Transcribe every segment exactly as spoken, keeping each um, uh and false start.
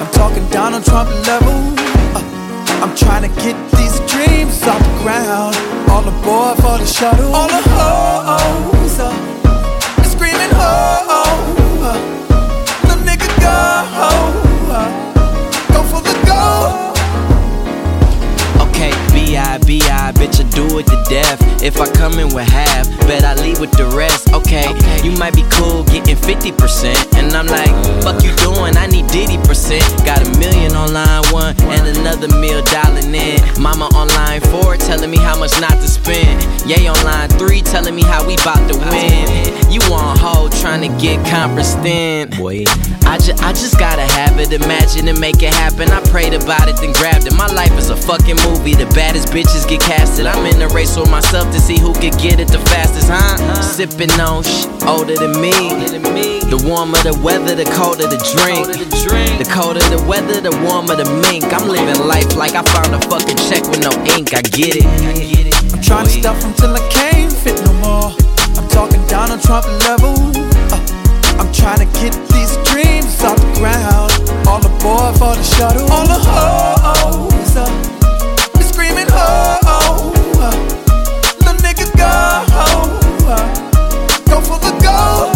I'm talking Donald Trump level. Uh, I'm trying to get these dreams off the ground. All aboard for the shuttle. All the hoes uh, screaming ho, uh, the nigga go, uh, go for the gold. Okay, B I, B I, bitch, I do it to death. If I come in with half, bet I leave with the rest. Okay, you might be cool getting fifty percent, and I'm like, fuck you doing, I need Diddy percent. Got a million on line one, and another meal dialing in. Mama on line four, telling me how much not to spend. Yay on line three, telling me how we bout to win. You on hold, trying to get conference thin. Boy, I, ju I just gotta have it, imagine and make it happen. I prayed about it, then grabbed it. My life is a fucking movie, the baddest bitches get casted. I'm in a race with myself to see who can get it the fastest, huh? Sipping on shit older than me. The warmer the weather, the colder the drink. The colder the weather, the warmer the mink. I'm living life like I found a fucking check with no ink. I get it. I'm trying to stuff them till I can't fit no more. I'm talking Donald Trump level. Uh, I'm trying to get these dreams off the ground. All aboard for the shuttle. All the hoes uh, screaming ho, uh, the nigga go, uh, go for the gold.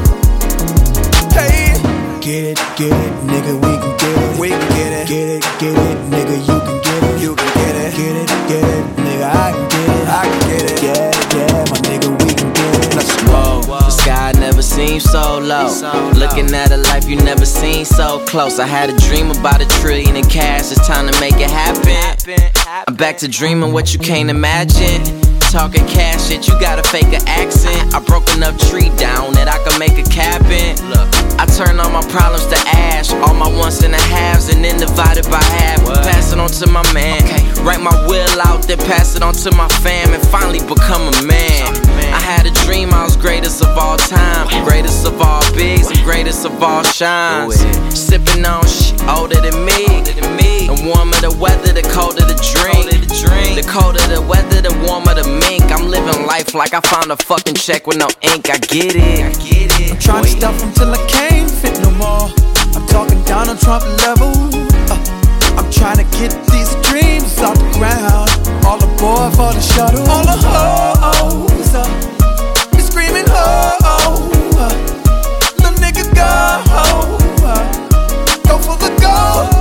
Hey, get it, get it, nigga, we can get it. We can get it, get it, get it, nigga, you can get it. You can get it, get it, get it, nigga, I can get it. I can get it, yeah, yeah, my nigga, we can get it. Let's Whoa, the sky never seemed so low. Looking at a life you never seen so close. I had a dream about a trillion in cash. It's time to make it happen. I'm back to dreaming what you can't imagine. Talking cash shit, you gotta fake an accent. I broke enough tree down that I could make a cabin. Look, I turn all my problems to ash, all my ones and a halves, and then divide it by half. Pass it on to my man. Okay. Write my will out, then pass it on to my fam, and finally become a man. I had a dream I was greatest of all time, greatest of all bigs and greatest of all shines. Sipping on shit older than me. The warmer the weather, the colder the drink. The colder the weather, the warmer the mink. I'm living life like I found a fucking check with no ink. I get it. I get it. I'm trying to stuff them till I can't fit no more. I'm talking Donald Trump level. Uh, I'm trying to get these dreams off the ground. All aboard for the shuttle. All the hoes uh, screaming ho, uh, the nigga go, uh, go for the gold.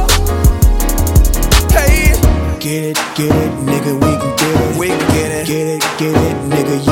Hey, get it, get it, nigga, we can get it. We can get it, get it, get it, nigga.